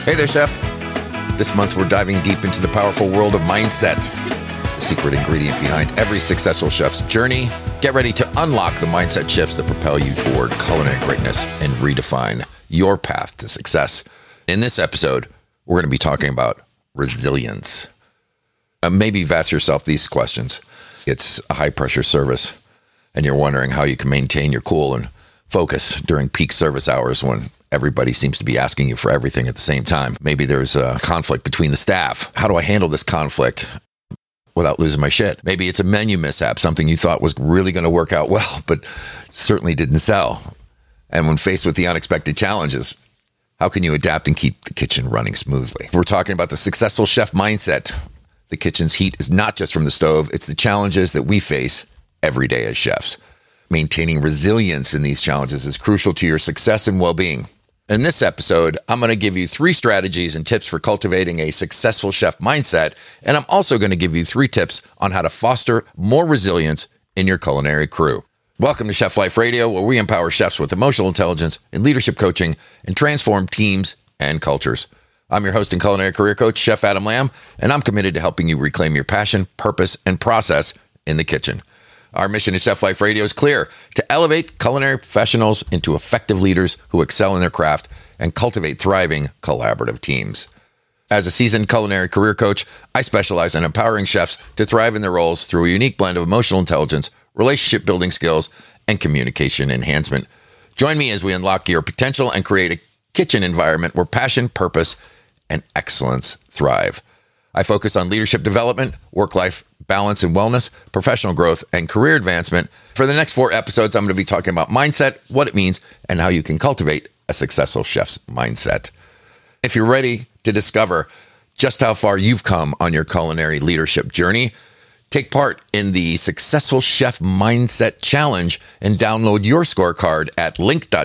Hey there, Chef. This month we're diving deep into the powerful world of mindset, the secret ingredient behind every successful chef's journey. Get ready to unlock the mindset shifts that propel you toward culinary greatness and redefine your path to success. In this episode, we're going to be talking about resilience. Maybe you've asked yourself these questions. It's a high-pressure service, and you're wondering how you can maintain your cool and focus during peak service hours when everybody seems to be asking you for everything at the same time. Maybe there's a conflict between the staff. How do I handle this conflict without losing my shit? Maybe it's a menu mishap, something you thought was really going to work out well, but certainly didn't sell. And when faced with the unexpected challenges, how can you adapt and keep the kitchen running smoothly? We're talking about the successful chef mindset. The kitchen's heat is not just from the stove, it's the challenges that we face every day as chefs. Maintaining resilience in these challenges is crucial to your success and well-being. In this episode, I'm going to give you 3 strategies and tips for cultivating a successful chef mindset, and I'm also going to give you 3 tips on how to foster more resilience in your culinary crew. Welcome to Chef Life Radio, where we empower chefs with emotional intelligence and leadership coaching and transform teams and cultures. I'm your host and culinary career coach, Chef Adam Lamb, and I'm committed to helping you reclaim your passion, purpose, and process in the kitchen. Our mission at Chef Life Radio is clear: to elevate culinary professionals into effective leaders who excel in their craft and cultivate thriving collaborative teams. As a seasoned culinary career coach, I specialize in empowering chefs to thrive in their roles through a unique blend of emotional intelligence, relationship building skills, and communication enhancement. Join me as we unlock your potential and create a kitchen environment where passion, purpose, and excellence thrive. I focus on leadership development, work-life balance and wellness, professional growth, and career advancement. For the next 4 episodes, I'm going to be talking about mindset, what it means, and how you can cultivate a successful chef's mindset. If you're ready to discover just how far you've come on your culinary leadership journey, take part in the Successful Chef Mindset Challenge and download your scorecard at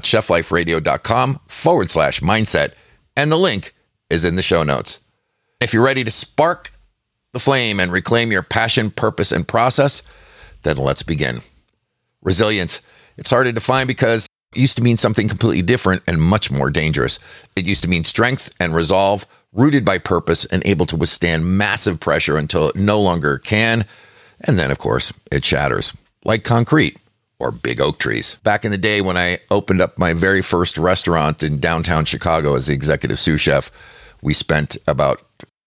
link.chefliferadio.com/mindset, and the link is in the show notes. If you're ready to spark the flame and reclaim your passion, purpose, and process, then let's begin. Resilience. It's hard to define because it used to mean something completely different and much more dangerous. It used to mean strength and resolve, rooted by purpose and able to withstand massive pressure until it no longer can. And then, of course, it shatters like concrete or big oak trees. Back in the day when I opened up my very first restaurant in downtown Chicago as the executive sous chef, we spent about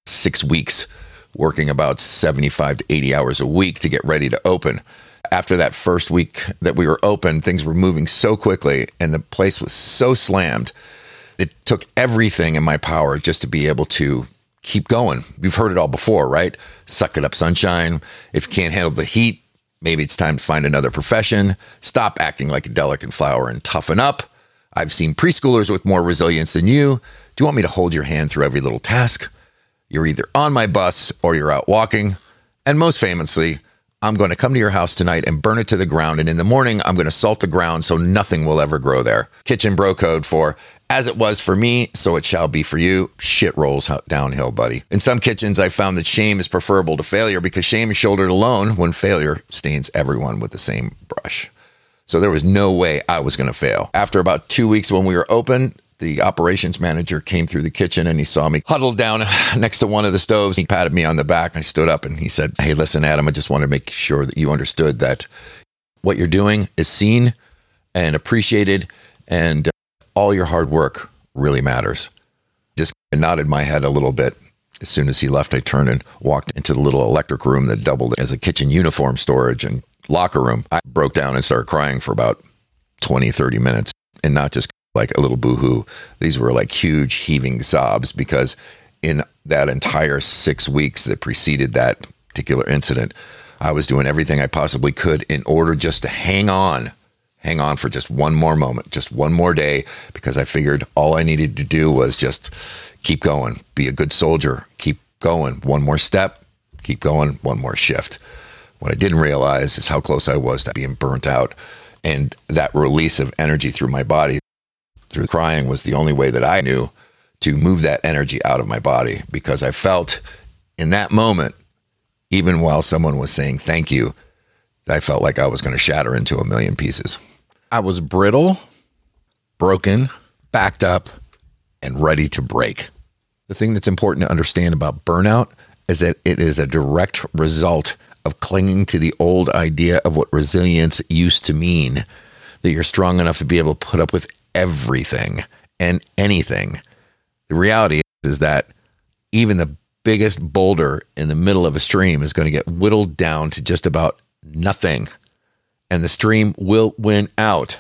6 weeks working about 75 to 80 hours a week to get ready to open. After that first week that we were open, things were moving so quickly and the place was so slammed. It took everything in my power just to be able to keep going. You've heard it all before, right? Suck it up, sunshine. If you can't handle the heat, maybe it's time to find another profession. Stop acting like a delicate flower and toughen up. I've seen preschoolers with more resilience than you. Do you want me to hold your hand through every little task? You're either on my bus or you're out walking. And most famously, I'm going to come to your house tonight and burn it to the ground. And in the morning, I'm going to salt the ground so nothing will ever grow there. Kitchen bro code for, as it was for me, so it shall be for you. Shit rolls downhill, buddy. In some kitchens, I found that shame is preferable to failure because shame is shouldered alone when failure stains everyone with the same brush. So there was no way I was going to fail. After about 2 weeks when we were open, the operations manager came through the kitchen and he saw me huddled down next to one of the stoves. He patted me on the back. I stood up and he said, "Hey, listen, Adam, I just want to make sure that you understood that what you're doing is seen and appreciated and all your hard work really matters." Just nodded my head a little bit. As soon as he left, I turned and walked into the little electric room that doubled as a kitchen uniform storage and locker room. I broke down and started crying for about 20, 30 minutes, and not just like a little boo-hoo. These were like huge heaving sobs because in that entire 6 weeks that preceded that particular incident, I was doing everything I possibly could in order just to hang on for just one more moment, just one more day, because I figured all I needed to do was just keep going, be a good soldier, keep going, one more step, keep going, one more shift. What I didn't realize is how close I was to being burnt out, and that release of energy through my body through crying was the only way that I knew to move that energy out of my body, because I felt in that moment, even while someone was saying thank you, I felt like I was going to shatter into a million pieces. I was brittle, broken, backed up, and ready to break. The thing that's important to understand about burnout is that it is a direct result of clinging to the old idea of what resilience used to mean, that you're strong enough to be able to put up with everything and anything. The reality is that even the biggest boulder in the middle of a stream is going to get whittled down to just about nothing, and the stream will win out.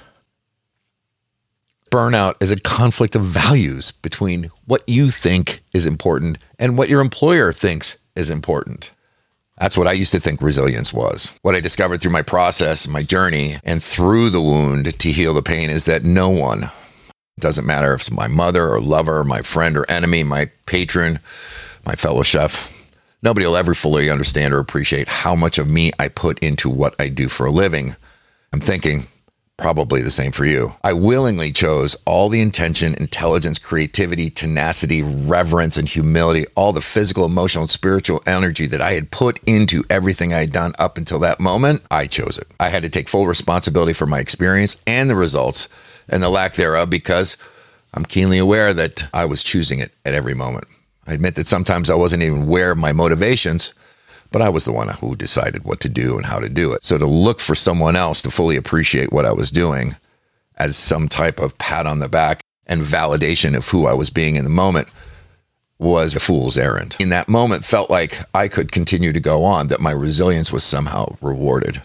Burnout is a conflict of values between what you think is important and what your employer thinks is important. That's what I used to think resilience was. What I discovered through my process, my journey, and through the wound to heal the pain is that no one, doesn't matter if it's my mother or lover, my friend or enemy, my patron, my fellow chef, nobody will ever fully understand or appreciate how much of me I put into what I do for a living. I'm thinking probably the same for you. I willingly chose all the intention, intelligence, creativity, tenacity, reverence, and humility, all the physical, emotional, and spiritual energy that I had put into everything I had done up until that moment. I chose it. I had to take full responsibility for my experience and the results and the lack thereof, because I'm keenly aware that I was choosing it at every moment. I admit that sometimes I wasn't even aware of my motivations, but I was the one who decided what to do and how to do it. So to look for someone else to fully appreciate what I was doing as some type of pat on the back and validation of who I was being in the moment was a fool's errand. In that moment, felt like I could continue to go on, that my resilience was somehow rewarded.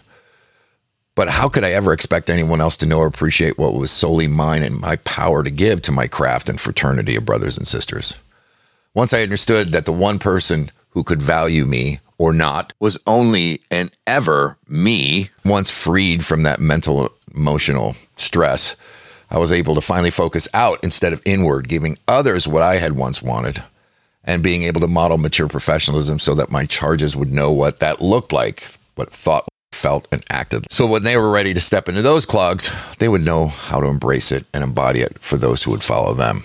But how could I ever expect anyone else to know or appreciate what was solely mine and my power to give to my craft and fraternity of brothers and sisters? Once I understood that the one person who could value me or not was only and ever me, once freed from that mental, emotional stress, I was able to finally focus out instead of inward, giving others what I had once wanted, and being able to model mature professionalism so that my charges would know what that looked like, what thought, felt, and acted. So when they were ready to step into those clogs, they would know how to embrace it and embody it for those who would follow them.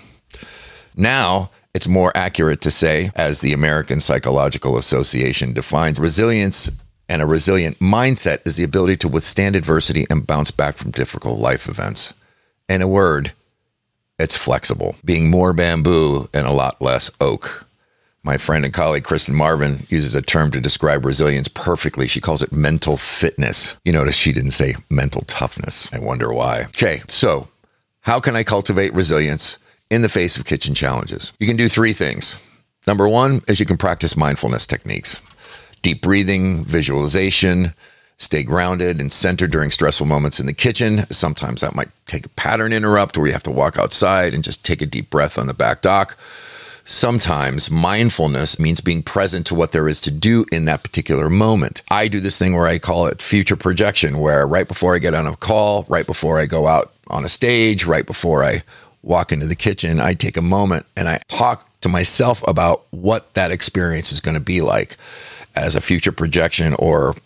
Now, it's more accurate to say, as the American Psychological Association defines, resilience and a resilient mindset is the ability to withstand adversity and bounce back from difficult life events. In a word, it's flexible, being more bamboo and a lot less oak. My friend and colleague Kristen Marvin uses a term to describe resilience perfectly. She calls it mental fitness. You notice she didn't say mental toughness. I wonder why. Okay, so how can I cultivate resilience in the face of kitchen challenges? You can do three things. Number one is you can practice mindfulness techniques. Deep breathing, visualization, stay grounded and centered during stressful moments in the kitchen. Sometimes that might take a pattern interrupt where you have to walk outside and just take a deep breath on the back dock. Sometimes mindfulness means being present to what there is to do in that particular moment. I do this thing where I call it future projection, where right before I get on a call, right before I go out on a stage, right before I walk into the kitchen, I take a moment and I talk to myself about what that experience is going to be like as a future projection or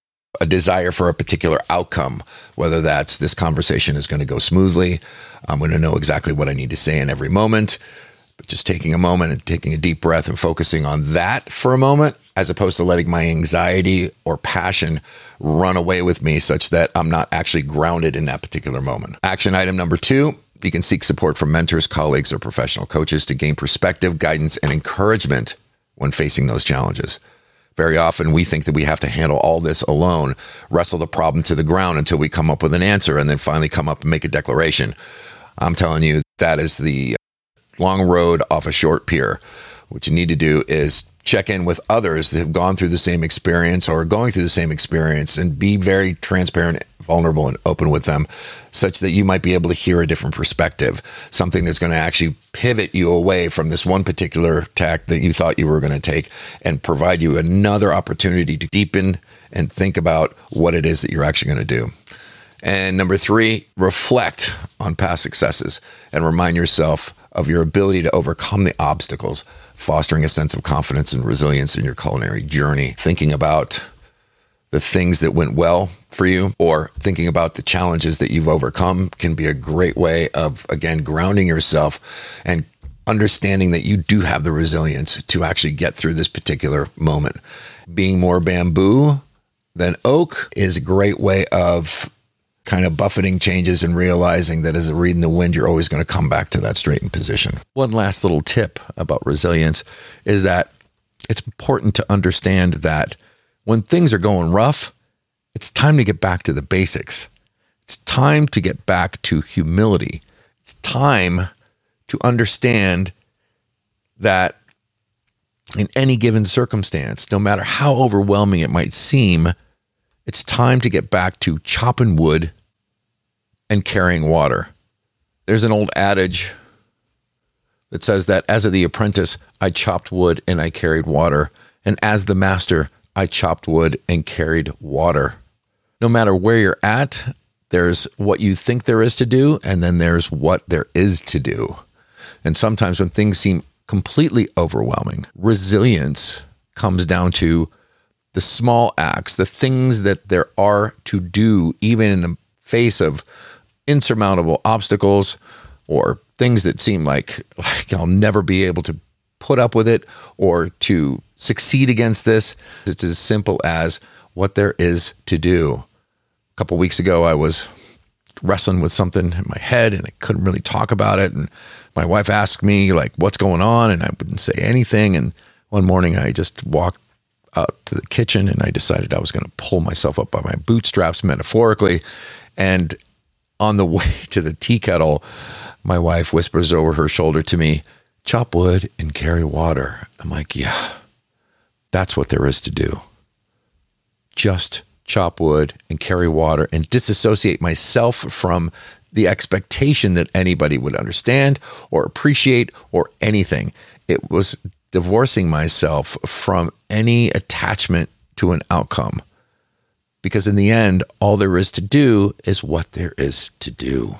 a desire for a particular outcome, whether that's this conversation is going to go smoothly. I'm going to know exactly what I need to say in every moment. But just taking a moment and taking a deep breath and focusing on that for a moment, as opposed to letting my anxiety or passion run away with me such that I'm not actually grounded in that particular moment. Action item number 2, you can seek support from mentors, colleagues, or professional coaches to gain perspective, guidance, and encouragement when facing those challenges. Very often we think that we have to handle all this alone, wrestle the problem to the ground until we come up with an answer, and then finally come up and make a declaration. I'm telling you, that is the long road off a short pier. What you need to do is check in with others that have gone through the same experience or are going through the same experience and be very transparent, vulnerable, and open with them such that you might be able to hear a different perspective, something that's going to actually pivot you away from this one particular tack that you thought you were going to take and provide you another opportunity to deepen and think about what it is that you're actually going to do. And number 3, reflect on past successes and remind yourself of your ability to overcome the obstacles, fostering a sense of confidence and resilience in your culinary journey. Thinking about the things that went well for you or thinking about the challenges that you've overcome can be a great way of, again, grounding yourself and understanding that you do have the resilience to actually get through this particular moment. Being more bamboo than oak is a great way of kind of buffeting changes and realizing that as a reed in the wind, you're always going to come back to that straightened position. One last little tip about resilience is that it's important to understand that when things are going rough, it's time to get back to the basics. It's time to get back to humility. It's time to understand that in any given circumstance, no matter how overwhelming it might seem, it's time to get back to chopping wood and carrying water. There's an old adage that says that as the apprentice, I chopped wood and I carried water. And as the master, I chopped wood and carried water. No matter where you're at, there's what you think there is to do, and then there's what there is to do. And sometimes when things seem completely overwhelming, resilience comes down to the small acts, the things that there are to do, even in the face of insurmountable obstacles or things that seem like I'll never be able to put up with it or to succeed against this. It's as simple as what there is to do. A couple weeks ago, I was wrestling with something in my head and I couldn't really talk about it. And my wife asked me like, what's going on? And I wouldn't say anything. And one morning I just walked out to the kitchen and I decided I was going to pull myself up by my bootstraps metaphorically. And on the way to the tea kettle, my wife whispers over her shoulder to me, chop wood and carry water. I'm like, yeah, that's what there is to do. Just chop wood and carry water and disassociate myself from the expectation that anybody would understand or appreciate or anything. It was divorcing myself from any attachment to an outcome. Because in the end, all there is to do is what there is to do.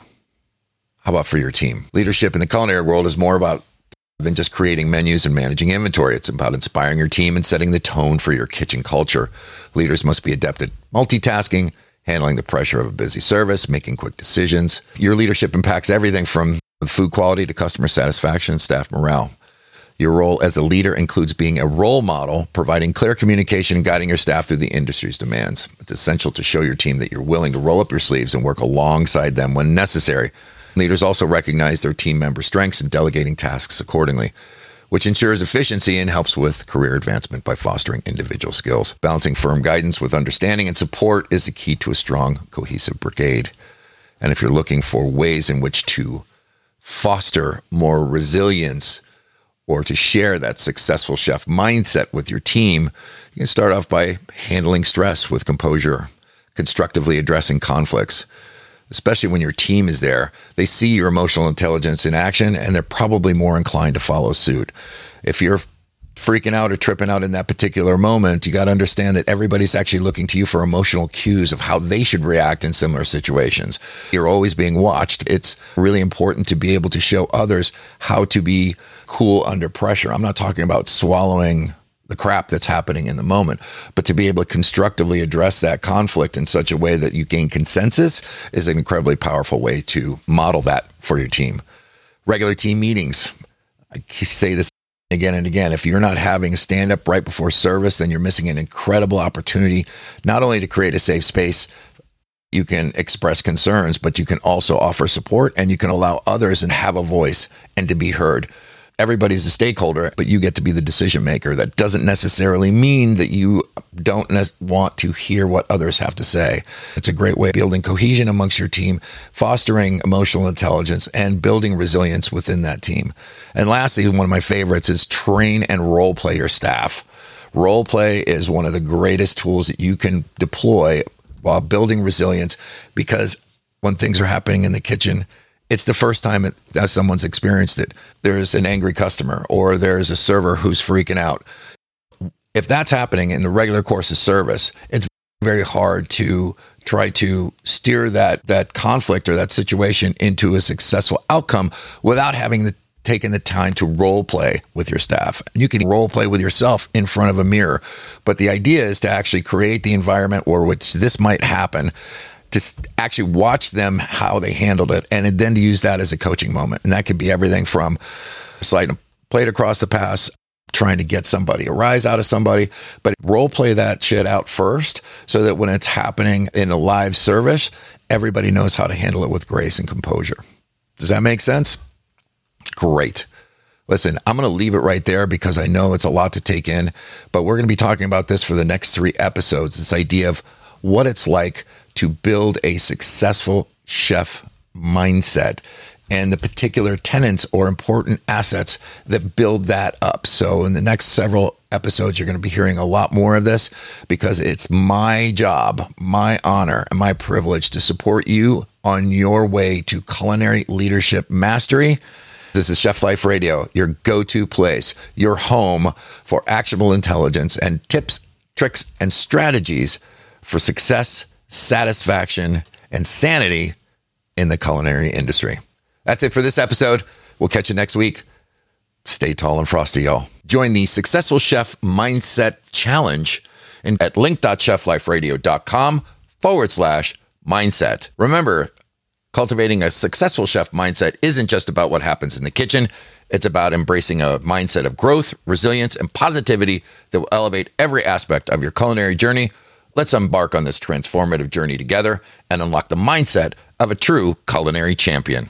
How about for your team? Leadership in the culinary world is more about than just creating menus and managing inventory. It's about inspiring your team and setting the tone for your kitchen culture. Leaders must be adept at multitasking, handling the pressure of a busy service, making quick decisions. Your leadership impacts everything from food quality to customer satisfaction and staff morale. Your role as a leader includes being a role model, providing clear communication and guiding your staff through the industry's demands. It's essential to show your team that you're willing to roll up your sleeves and work alongside them when necessary. Leaders also recognize their team members' strengths and delegating tasks accordingly, which ensures efficiency and helps with career advancement by fostering individual skills. Balancing firm guidance with understanding and support is the key to a strong, cohesive brigade. And if you're looking for ways in which to foster more resilience or to share that successful chef mindset with your team, you can start off by handling stress with composure, constructively addressing conflicts. Especially when your team is there, they see your emotional intelligence in action and they're probably more inclined to follow suit. If you're freaking out or tripping out in that particular moment, you got to understand that everybody's actually looking to you for emotional cues of how they should react in similar situations. You're always being watched. It's really important to be able to show others how to be cool under pressure. I'm not talking about swallowing the crap that's happening in the moment, but to be able to constructively address that conflict in such a way that you gain consensus is an incredibly powerful way to model that for your team. Regular team meetings. I say this again and again. If you're not having a stand-up right before service, then you're missing an incredible opportunity, not only to create a safe space you can express concerns, but you can also offer support and you can allow others and have a voice and to be heard. Everybody's a stakeholder, but you get to be the decision maker. That doesn't necessarily mean that you don't want to hear what others have to say. It's a great way of building cohesion amongst your team, fostering emotional intelligence, and building resilience within that team. And lastly, one of my favorites is train and role play your staff. Role play is one of the greatest tools that you can deploy while building resilience, because when things are happening in the kitchen, it's the first time that someone's experienced it. There's an angry customer or there's a server who's freaking out. If that's happening in the regular course of service, it's very hard to try to steer that conflict or that situation into a successful outcome without having taken the time to role play with your staff. You can role play with yourself in front of a mirror, but the idea is to actually create the environment where which this might happen, to actually watch them, how they handled it, and then to use that as a coaching moment. And that could be everything from sliding a plate across the pass trying to get somebody a rise out of somebody, but role play that shit out first so that when it's happening in a live service, everybody knows how to handle it with grace and composure. Does that make sense? Great. Listen, I'm going to leave it right there because I know it's a lot to take in, but we're going to be talking about this for the next 3 episodes, this idea of what it's like to build a successful chef mindset and the particular tenets or important assets that build that up. So in the next several episodes, you're going to be hearing a lot more of this because it's my job, my honor, and my privilege to support you on your way to culinary leadership mastery. This is Chef Life Radio, your go-to place, your home for actionable intelligence and tips, tricks, and strategies for success, satisfaction, and sanity in the culinary industry. That's it for this episode. We'll catch you next week. Stay tall and frosty, y'all. Join the Successful Chef Mindset Challenge at link.chefliferadio.com/mindset. Remember, cultivating a successful chef mindset isn't just about what happens in the kitchen. It's about embracing a mindset of growth, resilience, and positivity that will elevate every aspect of your culinary journey. Let's embark on this transformative journey together and unlock the mindset of a true culinary champion.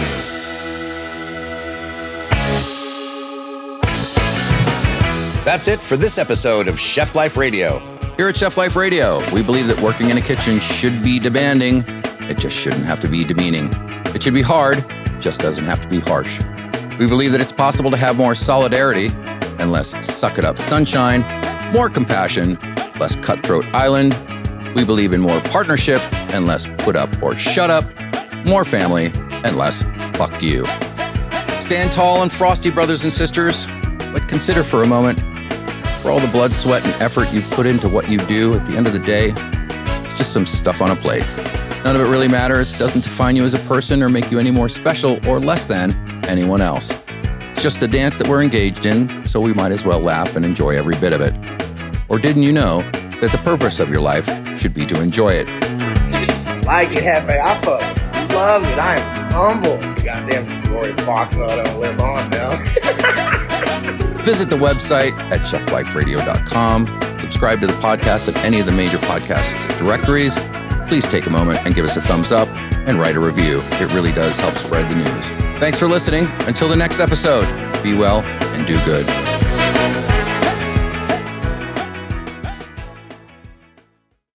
That's it for this episode of Chef Life Radio. Here at Chef Life Radio, we believe that working in a kitchen should be demanding. It just shouldn't have to be demeaning. It should be hard, just doesn't have to be harsh. We believe that it's possible to have more solidarity and less suck it up sunshine, more compassion, less cutthroat island. We believe in more partnership and less put up or shut up, more family and less fuck you. Stand tall and frosty, brothers and sisters, but consider for a moment, for all the blood, sweat, and effort you put into what you do, at the end of the day, it's just some stuff on a plate. None of it really matters, doesn't define you as a person or make you any more special or less than anyone else. It's just a dance that we're engaged in, so we might as well laugh and enjoy every bit of it. Or didn't you know that the purpose of your life should be to enjoy it? Like it, Hefe. I fucking love it. I am humble. Goddamn Glory Foxwell don't live on now. Visit the website at chefliferadio.com. Subscribe to the podcast at any of the major podcast directories. Please take a moment and give us a thumbs up and write a review. It really does help spread the news. Thanks for listening. Until the next episode, be well and do good.